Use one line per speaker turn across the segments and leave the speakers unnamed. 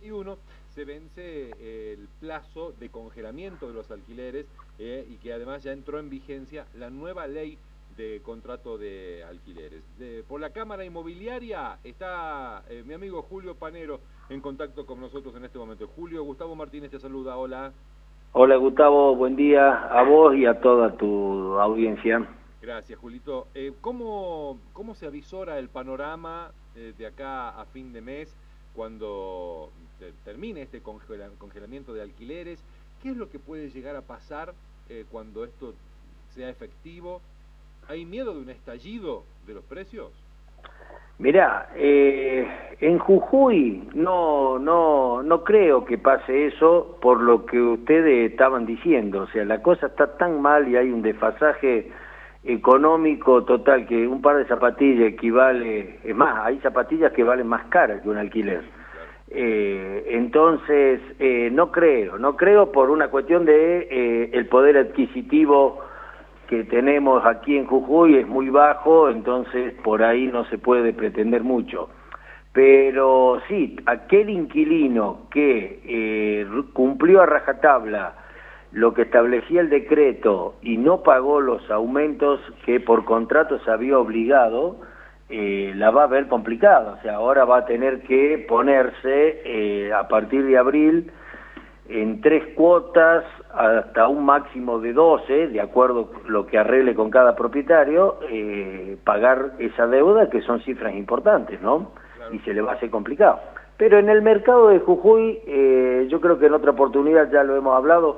2021 se vence el plazo de congelamiento de los alquileres y que además ya entró en vigencia la nueva ley de contrato de alquileres. Por la Cámara Inmobiliaria está mi amigo Julio Panero en contacto con nosotros en este momento. Julio, Gustavo Martínez te saluda, hola.
Hola Gustavo, buen día a vos y a toda tu audiencia.
Gracias, Julito. ¿Cómo se avisora el panorama de acá a fin de mes cuando termine este congelamiento de alquileres? ¿Qué es lo que puede llegar a pasar cuando esto sea efectivo? ¿Hay miedo de un estallido de los precios?
Mirá, en Jujuy no creo que pase eso por lo que ustedes estaban diciendo. O sea, la cosa está tan mal y hay un desfasaje económico total que un par de zapatillas equivale, es más, hay zapatillas que valen más caras que un alquiler. Entonces, no creo por una cuestión de el poder adquisitivo que tenemos aquí en Jujuy es muy bajo, entonces por ahí no se puede pretender mucho. Pero sí, aquel inquilino que cumplió a rajatabla lo que establecía el decreto y no pagó los aumentos que por contrato se había obligado, la va a ver complicada. O sea, ahora va a tener que ponerse a partir de abril en 3 cuotas hasta un máximo de 12, de acuerdo a lo que arregle con cada propietario, pagar esa deuda, que son cifras importantes, ¿no? Claro. Y se le va a hacer complicado. Pero en el mercado de Jujuy, yo creo que en otra oportunidad ya lo hemos hablado,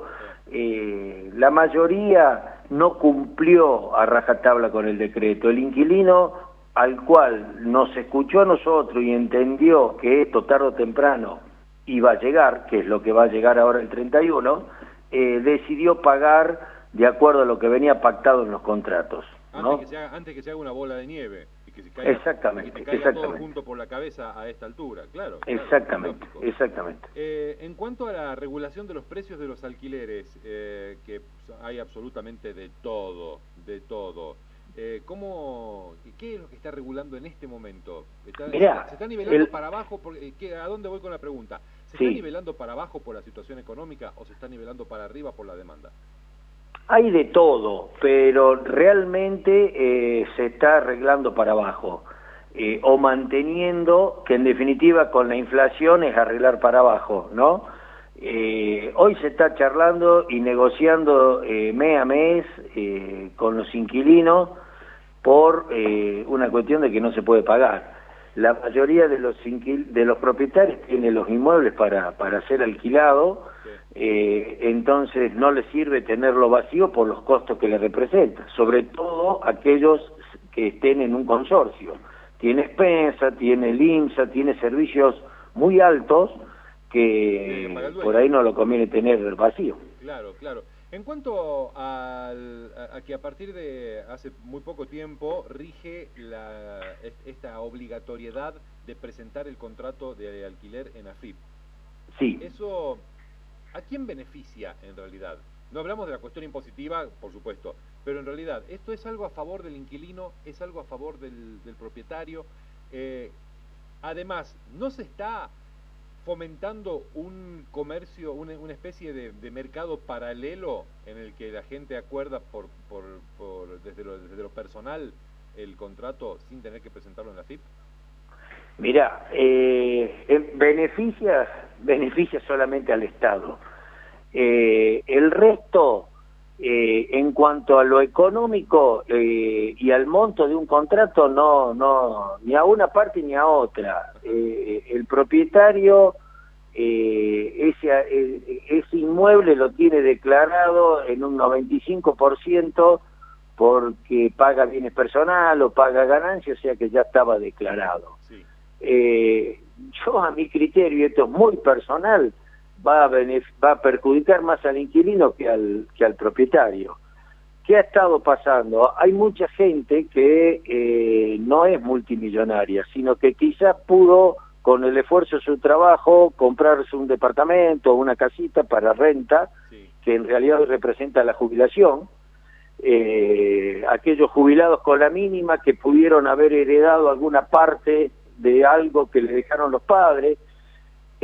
la mayoría no cumplió a rajatabla con el decreto. El inquilino al cual nos escuchó a nosotros y entendió que esto tarde o temprano iba a llegar, que es lo que va a llegar ahora el 31, decidió pagar de acuerdo a lo que venía pactado en los contratos, ¿no?
Antes que se haga una bola de nieve y que se caiga,
exactamente,
y que caiga todo junto por la cabeza a esta altura, claro.
Exactamente,
claro,
exactamente.
En cuanto a la regulación de los precios de los alquileres, que hay absolutamente de todo, ¿qué es lo que está regulando en este momento? ¿Se está nivelando para abajo? ¿A dónde voy con la pregunta? ¿Se está nivelando para abajo por la situación económica o se está nivelando para arriba por la demanda?
Hay de todo, pero realmente se está arreglando para abajo, o manteniendo, que en definitiva con la inflación es arreglar para abajo, ¿no? Hoy se está charlando y negociando mes a mes con los inquilinos por una cuestión de que no se puede pagar. La mayoría de los propietarios tienen los inmuebles para ser alquilados, entonces no les sirve tenerlo vacío por los costos que le representa, sobre todo aquellos que estén en un consorcio. Tiene expensa, tiene el IMSA, tiene servicios muy altos que por ahí no lo conviene tener vacío.
Claro. En cuanto a que a partir de hace muy poco tiempo rige esta obligatoriedad de presentar el contrato de alquiler en AFIP.
Sí.
¿Eso a quién beneficia en realidad? No hablamos de la cuestión impositiva, por supuesto, pero en realidad, ¿esto es algo a favor del inquilino? ¿Es algo a favor del propietario? Además, ¿no se está fomentando un comercio, una especie de mercado paralelo en el que la gente acuerda desde lo personal el contrato sin tener que presentarlo en la FIP?
Mirá, beneficia solamente al Estado. El resto, en cuanto a lo económico y al monto de un contrato, no, ni a una parte ni a otra. El propietario ese inmueble lo tiene declarado en un 95% porque paga bienes personal o paga ganancias, o sea que ya estaba declarado.
Sí.
Yo a mi criterio, y esto es muy personal, va a perjudicar más al inquilino que al propietario. ¿Qué ha estado pasando? Hay mucha gente que no es multimillonaria, sino que quizás pudo, con el esfuerzo de su trabajo, comprarse un departamento o una casita para renta, sí, que en realidad representa la jubilación. Aquellos jubilados con la mínima que pudieron haber heredado alguna parte de algo que le dejaron los padres.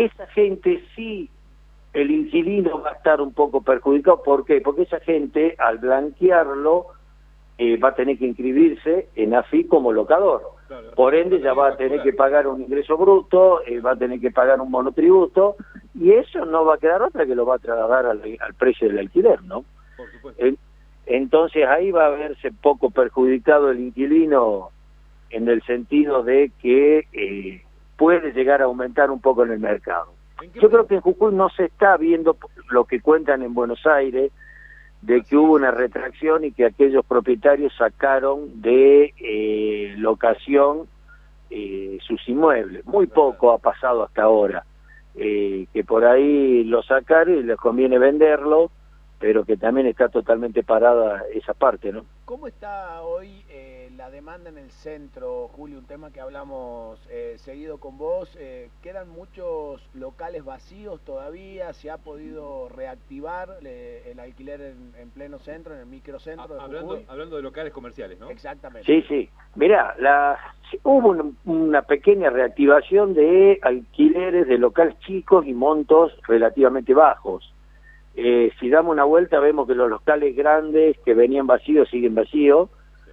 esa gente sí, el inquilino va a estar un poco perjudicado. ¿Por qué? Porque esa gente, al blanquearlo, va a tener que inscribirse en AFI como locador.
Claro,
por ende ya va a tener que pagar un ingreso bruto, va a tener que pagar un monotributo, y eso no va a quedar otra que lo va a trasladar al precio del alquiler, ¿no?
Por supuesto.
Entonces ahí va a verse poco perjudicado el inquilino, en el sentido de que puede llegar a aumentar un poco en el mercado. Yo creo que en Jujuy no se está viendo lo que cuentan en Buenos Aires, de que hubo una retracción y que aquellos propietarios sacaron de locación sus inmuebles. Muy poco ha pasado hasta ahora, que por ahí lo sacaron y les conviene venderlo, pero que también está totalmente parada esa parte, ¿no?
¿Cómo está hoy la demanda en el centro, Julio? Un tema que hablamos seguido con vos. ¿Quedan muchos locales vacíos todavía? ¿Se ha podido reactivar el alquiler en pleno centro, en el microcentro de Jujuy?
Hablando de locales comerciales, ¿no?
Exactamente.
Sí, sí. Mirá, hubo una pequeña reactivación de alquileres de locales chicos y montos relativamente bajos. Si damos una vuelta vemos que los locales grandes que venían vacíos siguen vacíos,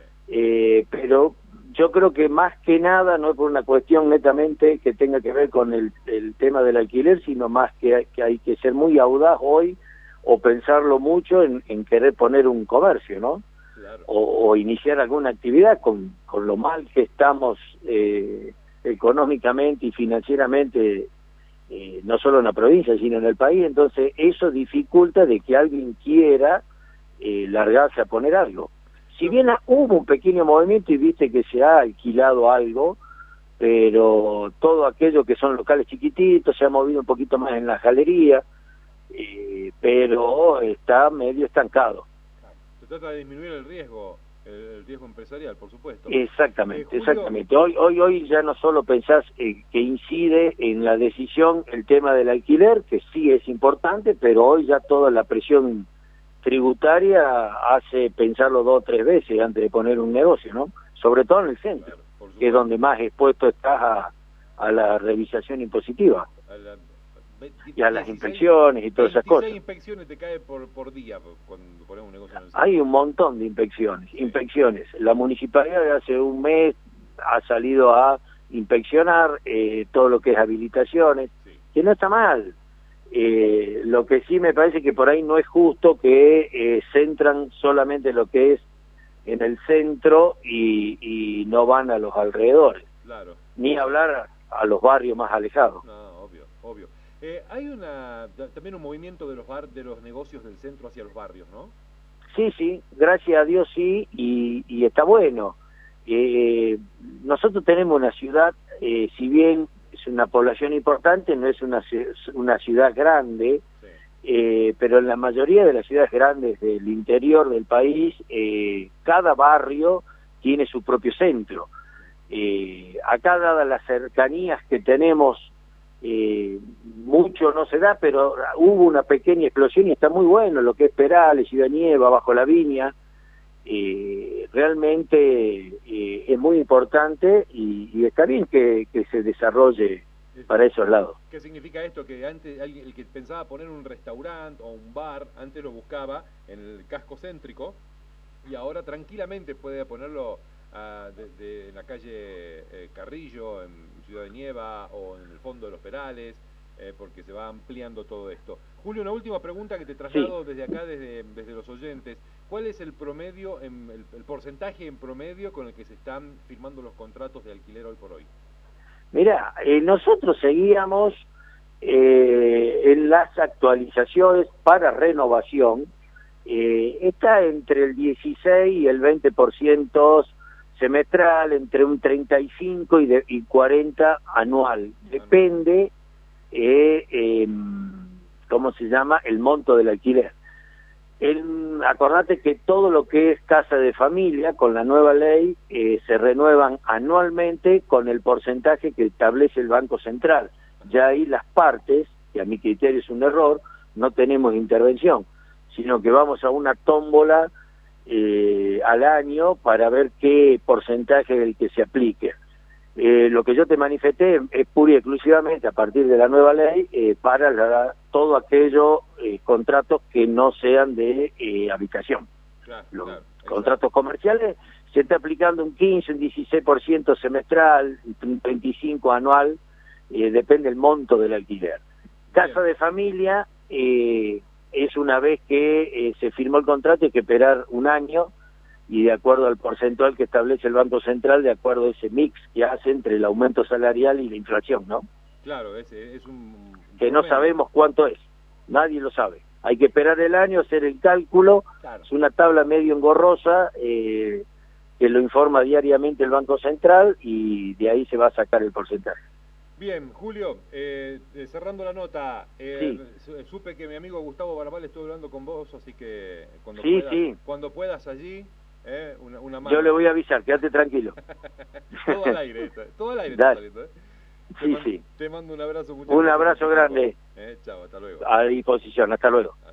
pero yo creo que más que nada no es por una cuestión netamente que tenga que ver con el tema del alquiler, sino más que hay que ser muy audaz hoy o pensarlo mucho en querer poner un comercio, ¿no? Claro. O iniciar alguna actividad con lo mal que estamos económicamente y financieramente, no solo en la provincia, sino en el país. Entonces eso dificulta de que alguien quiera largarse a poner algo. Si bien hubo un pequeño movimiento y viste que se ha alquilado algo, pero todo aquello que son locales chiquititos se ha movido un poquito más en la galería, pero está medio estancado.
Se trata de disminuir el riesgo empresarial, por supuesto.
Exactamente,
Julio...
exactamente. Hoy ya no solo pensás que incide en la decisión el tema del alquiler, que sí es importante, pero hoy ya toda la presión tributaria hace pensarlo 2 o 3 veces antes de poner un negocio, ¿no? Sobre todo en el centro, claro, que es donde más expuesto estás a la revisación impositiva. Y a las inspecciones y todas esas cosas.
26 inspecciones te cae por día cuando ponemos un negocio en el centro.
Hay un montón de inspecciones, La municipalidad hace un mes ha salido a inspeccionar todo lo que es habilitaciones, que no está mal. Lo que sí me parece que por ahí no es justo que centran solamente lo que es en el centro y no van a los alrededores. Claro. Ni hablar a los barrios más alejados.
No, obvio. Hay también un movimiento de los negocios del centro hacia los barrios, ¿no?
Sí, gracias a Dios sí, y está bueno. Nosotros tenemos una ciudad, si bien es una población importante, no es una ciudad grande, pero en la mayoría de las ciudades grandes del interior del país, cada barrio tiene su propio centro. Acá, dadas las cercanías que tenemos, mucho no se da, pero hubo una pequeña explosión y está muy bueno lo que es Perales, Ciudad Nieva, Bajo la Viña. Realmente es muy importante y está bien que se desarrolle para esos lados.
¿Qué significa esto? Que antes el que pensaba poner un restaurante o un bar, antes lo buscaba en el casco céntrico y ahora tranquilamente puede ponerlo en la calle Carrillo, en Ciudad de Nieva o en el fondo de los Perales, porque se va ampliando todo esto. Julio, una última pregunta que te traslado desde acá, desde los oyentes. ¿Cuál es el promedio, el porcentaje en promedio con el que se están firmando los contratos de alquiler hoy por hoy?
Mira, nosotros seguíamos en las actualizaciones para renovación, está entre el 16 y el 20% semestral, entre un 35 y 40 anual. Depende, ¿cómo se llama?, el monto del alquiler. Acordate que todo lo que es casa de familia, con la nueva ley, se renuevan anualmente con el porcentaje que establece el Banco Central. Ya ahí las partes, que a mi criterio es un error, no tenemos intervención, sino que vamos a una tómbola al año para ver qué porcentaje es el que se aplique. Lo que yo te manifesté es pura y exclusivamente a partir de la nueva ley para todo aquello contratos que no sean de habitación.
Claro,
Los
claro,
contratos comerciales se está aplicando un 15, un 16% semestral, un 25% anual, depende del monto del alquiler. Casa de familia es una vez que se firmó el contrato, hay que esperar un año, y de acuerdo al porcentual que establece el Banco Central, de acuerdo a ese mix que hace entre el aumento salarial y la inflación, ¿no?
Claro, es un
que no sabemos cuánto es, nadie lo sabe. Hay que esperar el año, hacer el cálculo, claro. Es una tabla medio engorrosa que lo informa diariamente el Banco Central y de ahí se va a sacar el porcentaje.
Bien, Julio, cerrando la nota,
sí.
Supe que mi amigo Gustavo Barbal estuvo hablando con vos, así que cuando puedas allí, una mano.
Yo le voy a avisar, quédate tranquilo.
Todo al aire, todo al aire.
Sí.
Te mando un abrazo.
Un abrazo grande.
Chao, hasta luego.
A disposición, hasta luego.